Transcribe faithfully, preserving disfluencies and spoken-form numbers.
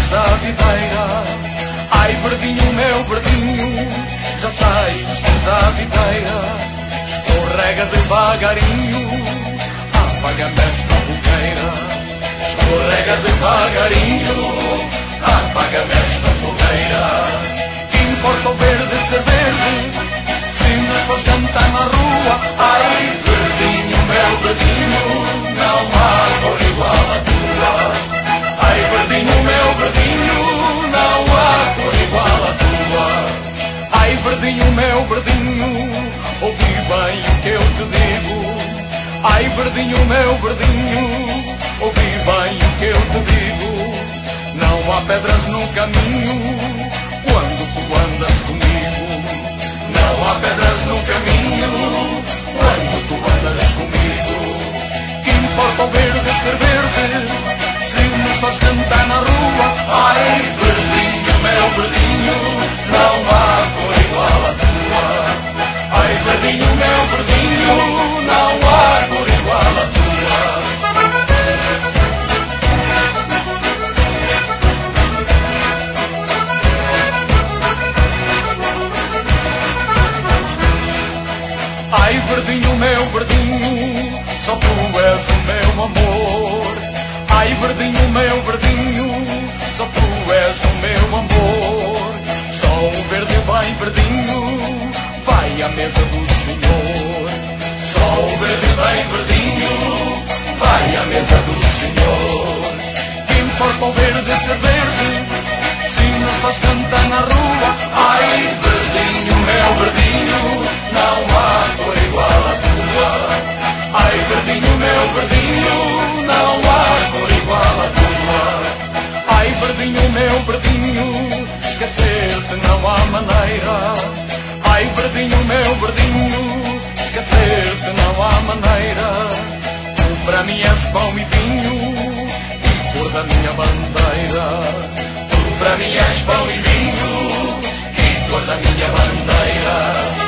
da videira. Ai, verdinho, meu verdinho, já sais da videira. Escorrega devagarinho, apaga-me esta fogueira. Escorrega devagarinho, apaga-me esta fogueira. Que importa o verde ser verde, se nos faz cantar na rua. Ai, verdinho, meu verdinho, não há cor igual à tua. Ai, verdinho, meu verdinho, não há cor igual à tua. Ai, verdinho, meu verdinho, ouvi bem o que eu te digo. Ai, verdinho, meu verdinho, ouvi bem o que eu te digo. Não há pedras no caminho quando tu andas comigo. Não há pedras no caminho quando tu andas comigo. Que importa o verde ser verde, se nos faz cantar na rua. Ai, verdinho, meu verdinho, não há cor igual à tua. Ai, verdinho, meu verdinho, não há cor igual à tua. Ai, verdinho, meu verdinho, só tu és o meu amor. Ai, verdinho, meu verdinho, só tu és o meu amor. Só o verde bem verdinho vai à mesa do Senhor. Só o verde bem verdinho vai à mesa do Senhor. Que importa o verde ser verde, se nos faz cantar na rua. Ai, verdinho, meu verdinho, não há cor igual à tua. Ai, verdinho, meu verdinho, não há cor igual à tua. Ai, verdinho, meu verdinho, esquecer-te não há maneira. Ai, verdinho, meu verdinho, esquecer-te não há maneira. Tu para mim és pão e vinho e cor da minha bandeira. Tu para mim és pão e vinho e cor da minha bandeira.